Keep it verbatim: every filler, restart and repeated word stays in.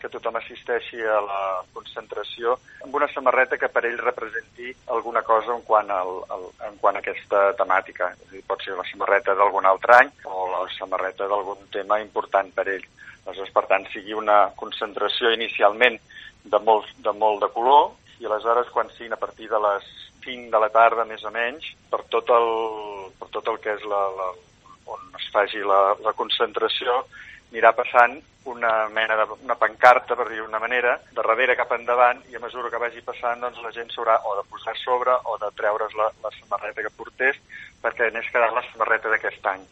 que tothom assisteixi a la concentració amb una samarreta que per ell representi alguna cosa en quant, al, al, en quant a aquesta temàtica. És a dir, pot ser la samarreta d'algun altre any o la samarreta d'algun tema important per ell. Aleshores, per tant, sigui una concentració inicialment de molt de, molt de color i aleshores, quan siguin a partir de les cinc de la tarda, més o menys, per tot el, per tot el que és la, la, on es faci la, la concentració, anirà passant una mena de una pancarta, per dir-ho d'una manera, de darrere cap endavant, i a mesura que vagi passant, doncs la gent s'haurà o de posar a sobre o de treure's la, la samarreta que portés, perquè n'és quedant la samarreta d'aquest any.